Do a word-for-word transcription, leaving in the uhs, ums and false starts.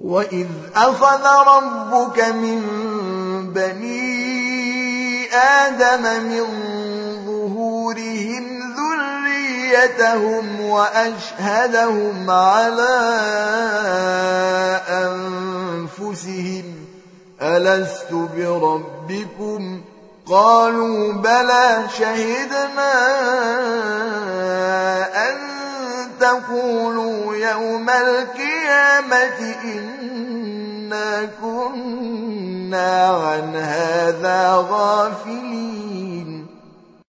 وَإِذْ أَخَذَ رَبُّكَ مِنْ بَنِي آدَمَ مِنْ ظُهُورِهِمْ ذُرِّيَّتَهُمْ وَأَشْهَدَهُمْ عَلَى أَنفُسِهِمْ أَلَسْتُ بِرَبِّكُمْ ۖ قَالُوا بَلَى شَهِدْنَا أَن تَقُولُوا يَوْمَ الْقِيَامَةِ إِنَّا كُنَّا عَنْ هَذَا غَافِلِينَ